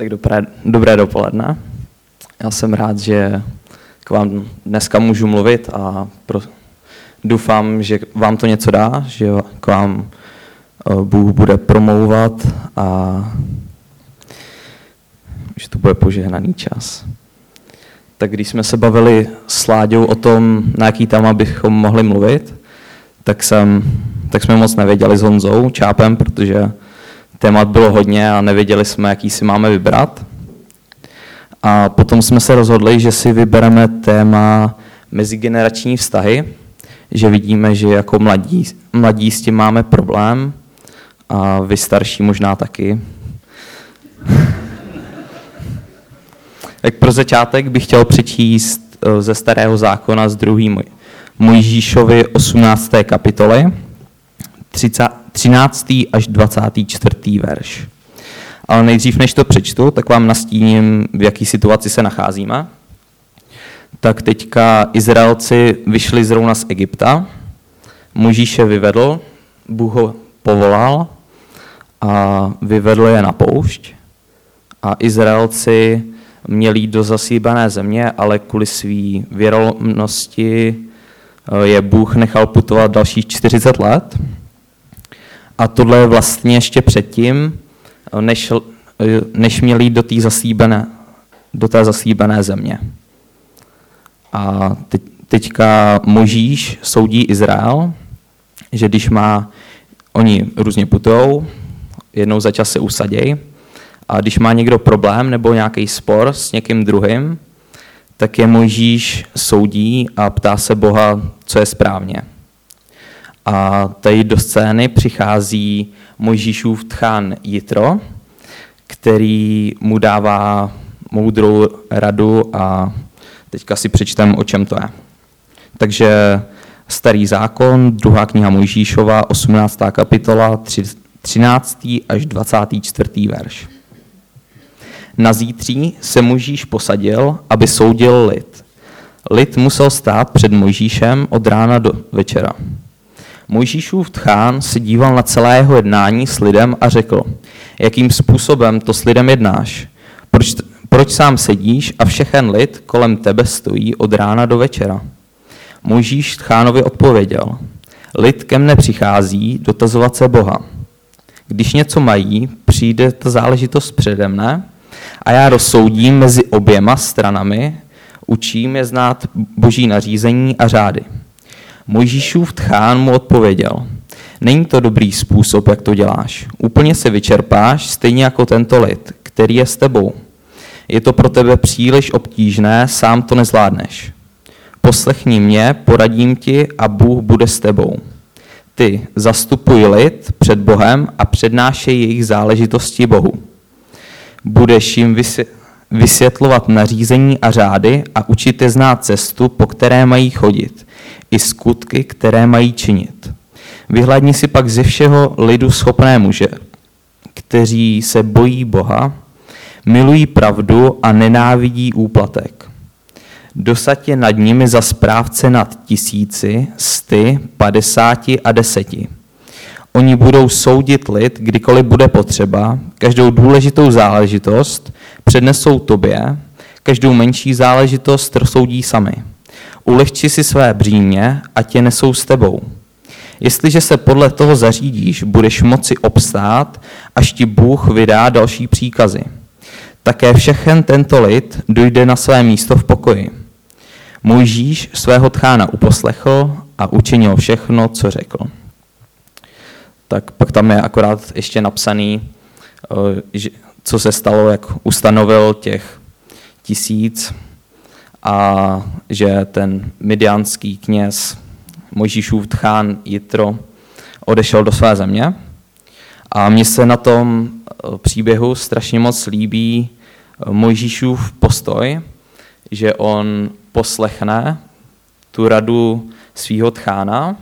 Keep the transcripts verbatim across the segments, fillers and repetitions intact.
Tak dobré, dobré dopoledne. Já jsem rád, že k vám dneska můžu mluvit a pro, doufám, že vám to něco dá, že k vám Bůh bude promlouvat a že to bude požehnaný čas. Tak když jsme se bavili s Láďou o tom, na jaký téma bychom mohli mluvit, tak, jsem, tak jsme moc nevěděli s Honzou Čápem, protože témat bylo hodně a nevěděli jsme, jaký si máme vybrat. A potom jsme se rozhodli, že si vybereme téma mezigenerační vztahy, že vidíme, že jako mladí, mladí s tím máme problém a vy starší možná taky. Tak pro začátek bych chtěl přečíst ze Starého zákona z druhé Mojžíšovy osmnácté kapitoly, třináctý až dvacátý čtvrtý verš. Ale nejdřív, než to přečtu, tak vám nastíním, v jaký situaci se nacházíme. Tak teďka Izraelci vyšli zrovna z Egypta, Mojžíše vyvedl, Bůh ho povolal a vyvedl je na poušť. A Izraelci měli jít do zasíbané země, ale kvůli své věrolomnosti je Bůh nechal putovat dalších čtyřicet let. A tohle je vlastně ještě předtím, než, než měli jít do té zasíbené, do té zasíbené země. A teď, teďka Mojžíš soudí Izrael, že když má, oni různě putujou, jednou za čas se usadějí, a když má někdo problém nebo nějaký spor s někým druhým, tak je Mojžíš soudí a ptá se Boha, co je správně. A tady do scény přichází Mojžíšův tchán Jitro, který mu dává moudrou radu a teďka si přečtem, o čem to je. Takže Starý zákon, druhá kniha Mojžíšova, osmnáctá kapitola, třináctý až dvacátý čtvrtý verš. Na zítří se Mojžíš posadil, aby soudil lid. Lid musel stát před Mojžíšem od rána do večera. Mojžíšův tchán se díval na celé jeho jednání s lidem a řekl, jakým způsobem to s lidem jednáš? Proč, proč sám sedíš a všechen lid kolem tebe stojí od rána do večera? Mojžíš tchánovi odpověděl, lid ke mne přichází dotazovat se Boha. Když něco mají, přijde ta záležitost přede mne a já rozsoudím mezi oběma stranami, učím je znát boží nařízení a řády. Mojžíšův tchán mu odpověděl, není to dobrý způsob, jak to děláš. Úplně se vyčerpáš, stejně jako tento lid, který je s tebou. Je to pro tebe příliš obtížné, sám to nezvládneš. Poslechni mě, poradím ti a Bůh bude s tebou. Ty zastupuj lid před Bohem a přednášej jejich záležitosti Bohu. Budeš jim vysvětlovat nařízení a řády a učit je znát cestu, po které mají chodit, i skutky, které mají činit. Vyhlédni si pak ze všeho lidu schopné muže, kteří se bojí Boha, milují pravdu a nenávidí úplatek. Dosaď je nad nimi za správce nad tisíci, sty, padesáti a deseti. Oni budou soudit lid, kdykoliv bude potřeba, každou důležitou záležitost přednesou tobě, každou menší záležitost rozsoudí sami. Ulehči si své břímě a tě nesou s tebou. Jestliže se podle toho zařídíš, budeš moci obstát, až ti Bůh vydá další příkazy. Také všechen tento lid dojde na své místo v pokoji. Mojžíš svého tchána uposlechl a učinil všechno, co řekl. Tak pak tam je akorát ještě napsaný, co se stalo, jak ustanovil těch tisíc a že ten midianský kněz Mojžíšův tchán Jitro odešel do své země. A mně se na tom příběhu strašně moc líbí Mojžíšův postoj, že on poslechne tu radu svého tchána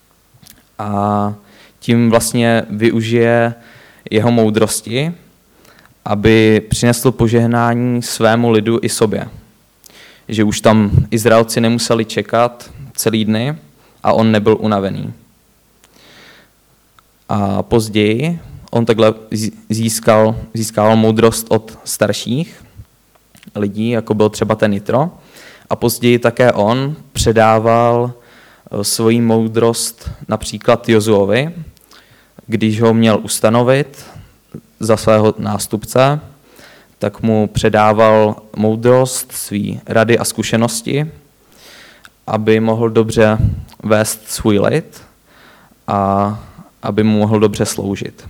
a tím vlastně využije jeho moudrosti, aby přinesl požehnání svému lidu i sobě. Že už tam Izraelci nemuseli čekat celý dny a on nebyl unavený. A později on takhle získal, získal moudrost od starších lidí, jako byl třeba ten Jitro. A později také on předával svoji moudrost například Jozuovi, když ho měl ustanovit za svého nástupce, tak mu předával moudrost, svý rady a zkušenosti, aby mohl dobře vést svůj lid a aby mu mohl dobře sloužit.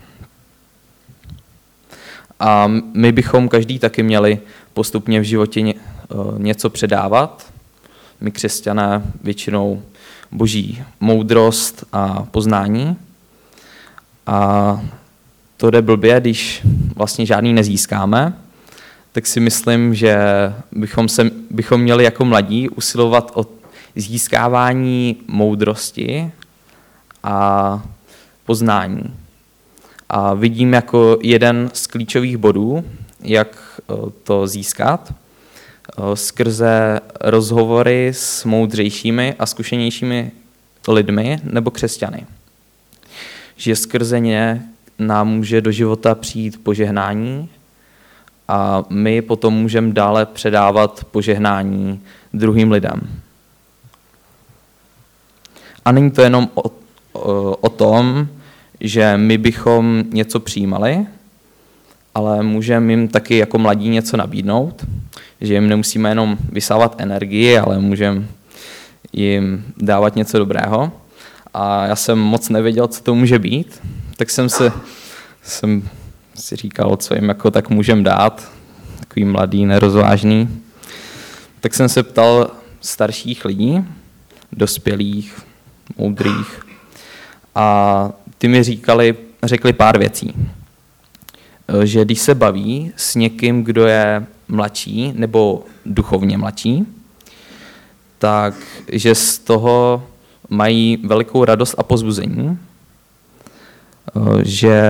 A my bychom každý taky měli postupně v životě něco předávat. My křesťané většinou boží moudrost a poznání. A to jde blbě, když vlastně žádný nezískáme, tak si myslím, že bychom, se, bychom měli jako mladí usilovat o získávání moudrosti a poznání. A vidím jako jeden z klíčových bodů, jak to získat, skrze rozhovory s moudřejšími a zkušenějšími lidmi nebo křesťany. Že skrze ně nám může do života přijít požehnání a my potom můžeme dále předávat požehnání druhým lidem. A není to jenom o, o, o tom, že my bychom něco přijímali, ale můžeme jim taky jako mladí něco nabídnout, že jim nemusíme jenom vysávat energii, ale můžeme jim dávat něco dobrého. A já jsem moc nevěděl, co to může být, tak jsem si, jsem si říkal, co jim jako tak můžeme dát, takový mladý, nerozvážný. Tak jsem se ptal starších lidí, dospělých, moudrých, a ty mi říkali, řekli pár věcí. Že když se baví s někým, kdo je mladší nebo duchovně mladší, tak že z toho mají velikou radost a pozbuzení, že,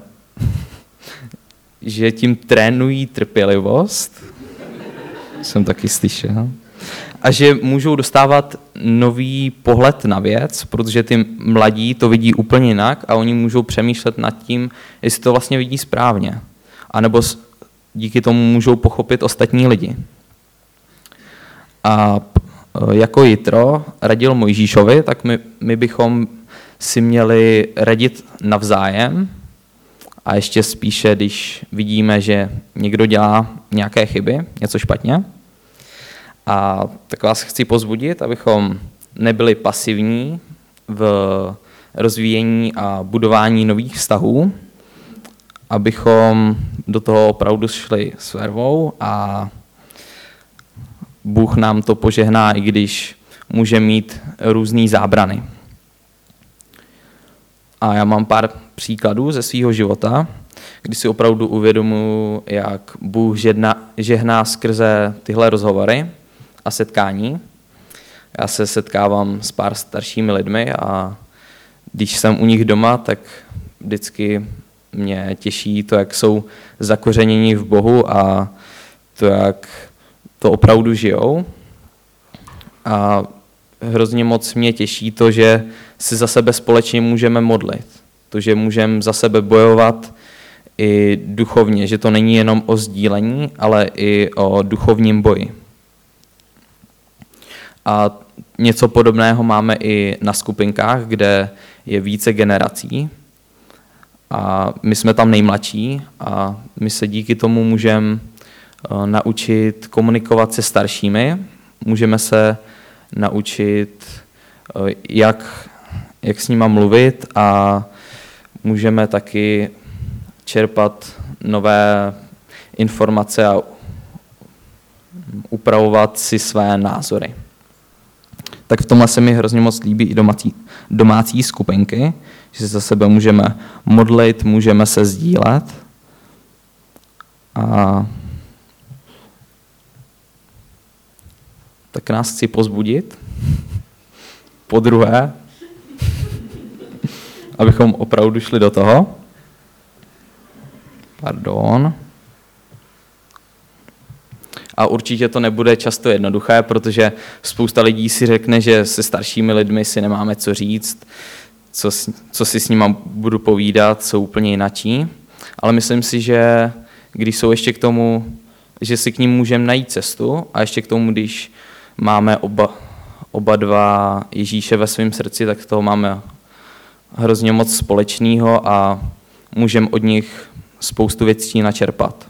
že tím trénují trpělivost, jsem taky slyšel, a že můžou dostávat nový pohled na věc, protože ty mladí to vidí úplně jinak a oni můžou přemýšlet nad tím, jestli to vlastně vidí správně. A nebo díky tomu můžou pochopit ostatní lidi. A jako Jitro radil Mojžíšovi, tak my, my bychom si měli radit navzájem a ještě spíše, když vidíme, že někdo dělá nějaké chyby, něco špatně. A tak vás chci pozbudit, abychom nebyli pasivní v rozvíjení a budování nových vztahů, abychom do toho opravdu šli s vervou a Bůh nám to požehná, i když může mít různý zábrany. A já mám pár příkladů ze svého života, kdy si opravdu uvědomuji, jak Bůh žehná, žehná skrze tyhle rozhovory a setkání. Já se setkávám s pár staršími lidmi a když jsem u nich doma, tak vždycky mě těší to, jak jsou zakořeněni v Bohu a to, jak to opravdu žijou. A hrozně moc mě těší to, že si za sebe společně můžeme modlit. To, že můžeme za sebe bojovat i duchovně, že to není jenom o sdílení, ale i o duchovním boji. A něco podobného máme i na skupinkách, kde je více generací. A my jsme tam nejmladší a my se díky tomu můžeme naučit komunikovat se staršími, můžeme se naučit, jak, jak s nima mluvit a můžeme taky čerpat nové informace a upravovat si své názory. Tak v tomhle se mi hrozně moc líbí i domácí, domácí skupinky, že se za sebe můžeme modlit, můžeme se sdílet. A tak nás chci pozbudit. Po druhé, abychom opravdu šli do toho. Pardon. A určitě to nebude často jednoduché, protože spousta lidí si řekne, že se staršími lidmi si nemáme co říct, co, co si s nima budu povídat, jsou úplně jinačí, ale myslím si, že když jsou ještě k tomu, že si k ním můžeme najít cestu a ještě k tomu, když máme oba, oba dva Ježíše ve svém srdci, tak toho máme hrozně moc společného a můžeme od nich spoustu věcí načerpat.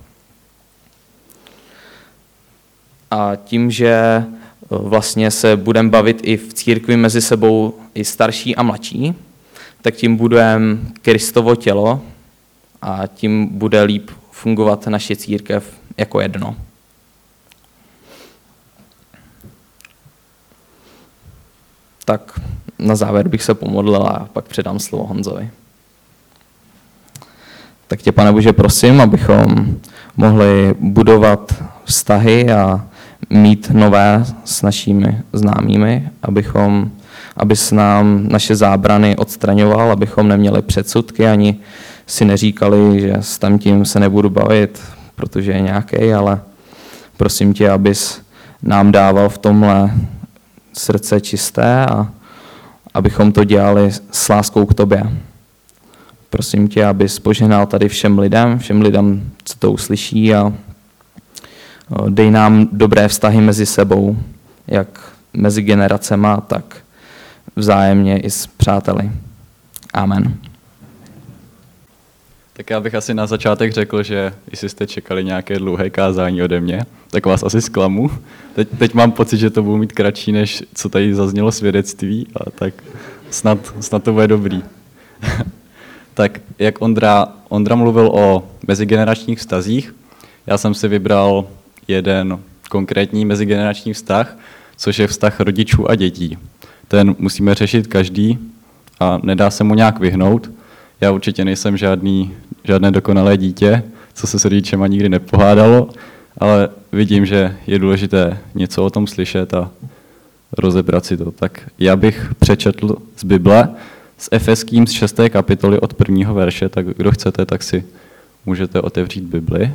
A tím, že vlastně se budeme bavit i v církvi mezi sebou i starší a mladší, tak tím budeme Kristovo tělo a tím bude líp fungovat naše církev jako jedno. Tak na závěr bych se pomodlil a pak předám slovo Honzovi. Tak tě, Pane Bože, prosím, abychom mohli budovat vztahy a mít nové s našimi známými, abychom, abys nám naše zábrany odstraňoval, abychom neměli předsudky, ani si neříkali, že s tamtím se nebudu bavit, protože je nějaký, ale prosím tě, abys nám dával v tomhle srdce čisté a abychom to dělali s láskou k tobě. Prosím tě, abys požehnal tady všem lidem, všem lidem, co to uslyší a dej nám dobré vztahy mezi sebou, jak mezi generacema, tak vzájemně i s přáteli. Amen. Tak já bych asi na začátek řekl, že jestli jste čekali nějaké dlouhé kázání ode mě, tak vás asi zklamu. Teď, teď mám pocit, že to budu mít kratší, než co tady zaznělo svědectví, a tak snad, snad to bude dobrý. Tak jak Ondra, Ondra mluvil o mezigeneračních vztazích, já jsem si vybral jeden konkrétní mezigenerační vztah, což je vztah rodičů a dětí. Ten musíme řešit každý a nedá se mu nějak vyhnout. Já určitě nejsem žádný, žádné dokonalé dítě, co se s rodičema nikdy nepohádalo, ale vidím, že je důležité něco o tom slyšet a rozebrat si to. Tak já bych přečetl z Bible, z Efeským z šesté kapitoly od prvního verše, tak kdo chcete, tak si můžete otevřít Bibli.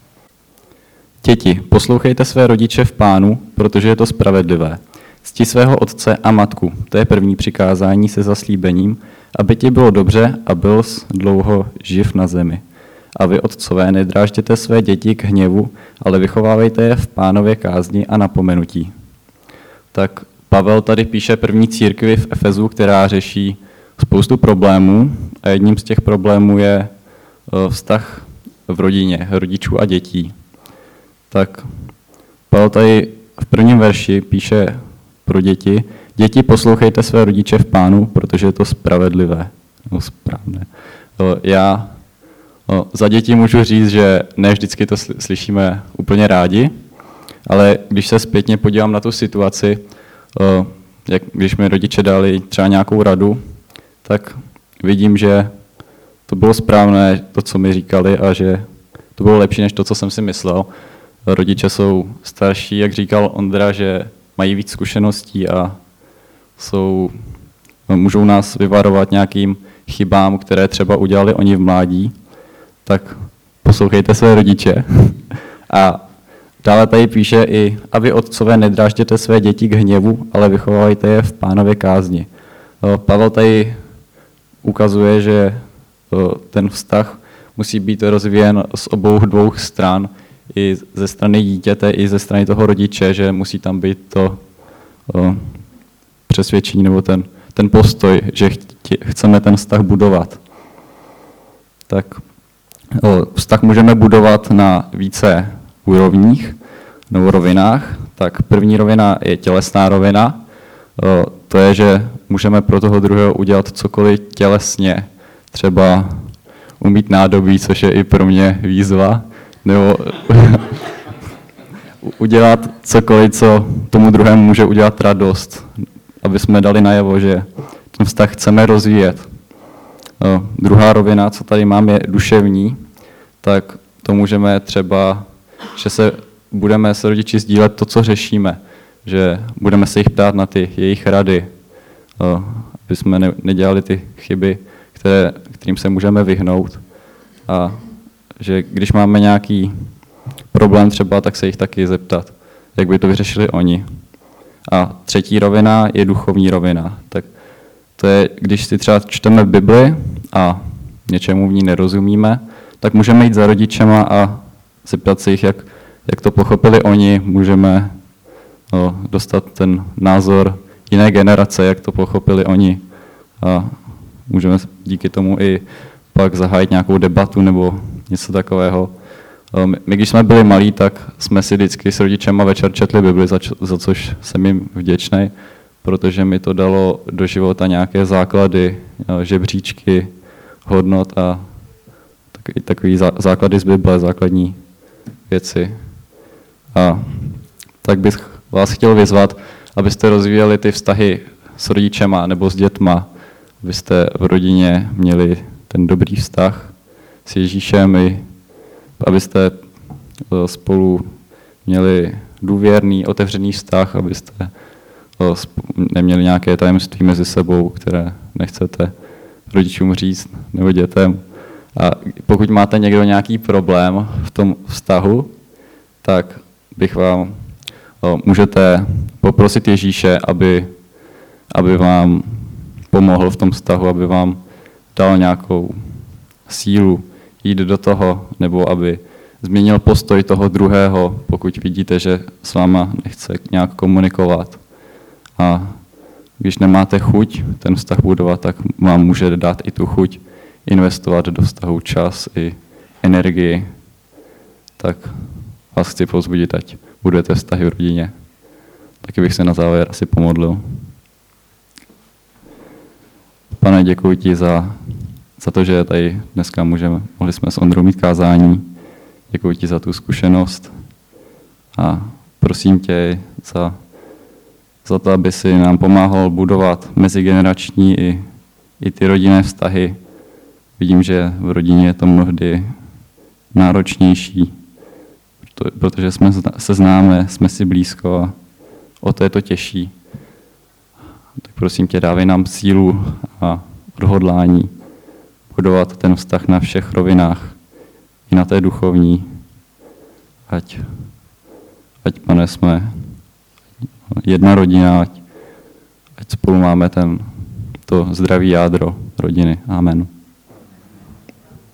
Děti, poslouchejte své rodiče v Pánu, protože je to spravedlivé. Cti svého otce a matku, to je první přikázání se zaslíbením, aby ti bylo dobře a byl jsi dlouho živ na zemi. A vy, otcové, nedrážděte své děti k hněvu, ale vychovávejte je v Pánově kázni a napomenutí. Tak Pavel tady píše první církvi v Efezu, která řeší spoustu problémů a jedním z těch problémů je vztah v rodině, rodičů a dětí. Tak Pavel tady v prvním verši píše pro děti: děti, poslouchejte své rodiče v Pánu, protože je to spravedlivé. No, správné. Já no, za děti můžu říct, že ne vždycky to slyšíme úplně rádi, ale když se zpětně podívám na tu situaci, jak když mi rodiče dali třeba nějakou radu, tak vidím, že to bylo správné, to, co mi říkali, a že to bylo lepší, než to, co jsem si myslel. Rodiče jsou starší, jak říkal Ondra, že mají víc zkušeností a jsou, můžou nás vyvarovat nějakým chybám, které třeba udělali oni v mládí. Tak poslouchejte své rodiče. A dále tady píše i, aby otcové nedrážděte své děti k hněvu, ale vychovávejte je v Pánově kázni. Pavel tady ukazuje, že ten vztah musí být rozvíjen z obou dvou stran, i ze strany dítěte, i ze strany toho rodiče, že musí tam být to o, přesvědčení nebo ten, ten postoj, že chtě, chceme ten vztah budovat. Tak o, vztah můžeme budovat na více úrovních nebo rovinách. Tak první rovina je tělesná rovina. O, to je, že můžeme pro toho druhého udělat cokoliv tělesně. Třeba umýt nádobí, což je i pro mě výzva, nebo udělat cokoliv, co tomu druhému může udělat radost, aby jsme dali najevo, že ten vztah chceme rozvíjet. No, druhá rovina, co tady mám, je duševní, tak to můžeme třeba, že se budeme s rodiči sdílet to, co řešíme, že budeme se jich ptát na ty jejich rady, no, aby jsme ne, nedělali ty chyby, které, kterým se můžeme vyhnout. A že když máme nějaký problém třeba, tak se jich taky zeptat, jak by to vyřešili oni. A třetí rovina je duchovní rovina. Tak To je, když si třeba čteme Bibli a něčemu v ní nerozumíme, tak můžeme jít za rodičema a zeptat se jich, jak, jak to pochopili oni, můžeme no, dostat ten názor jiné generace, jak to pochopili oni a můžeme díky tomu i pak zahájit nějakou debatu nebo něco takového. My, když jsme byli malí, tak jsme si vždycky s rodičema večer četli Bibli, za, za což jsem jim vděčný, protože mi to dalo do života nějaké základy, žebříčky, hodnot a takový, takový zá, základy z Bible, základní věci. A tak bych vás chtěl vyzvat, abyste rozvíjeli ty vztahy s rodičema nebo s dětma, abyste v rodině měli ten dobrý vztah s Ježíšem i abyste spolu měli důvěrný, otevřený vztah, abyste neměli nějaké tajemství mezi sebou, které nechcete rodičům říct nebo dětem. A pokud máte někdo nějaký problém v tom vztahu, tak bych vám můžete poprosit Ježíše, aby, aby vám pomohl v tom vztahu, aby vám dal nějakou sílu jít do toho, nebo aby změnil postoj toho druhého, pokud vidíte, že s váma nechce nějak komunikovat. A když nemáte chuť ten vztah budovat, tak vám může dát i tu chuť investovat do vztahu čas i energii. Tak vás chci povzbudit, ať budujete vztahy v rodině. Taky bych se na závěr asi pomodlil. Pane, děkuji ti za, za to, že tady dneska můžeme, mohli jsme s Ondrou mít kázání. Děkuji ti za tu zkušenost a prosím tě za, za to, aby si nám pomáhal budovat mezigenerační i, i ty rodinné vztahy. Vidím, že v rodině je to mnohdy náročnější, protože jsme se známe, jsme si blízko a o to je to těžší. Tak prosím tě, dávej nám sílu a odhodlání budovat ten vztah na všech rovinách, i na té duchovní. Ať, ať pane, jsme jedna rodina, ať, ať spolu máme ten, to zdraví jádro rodiny. Amen.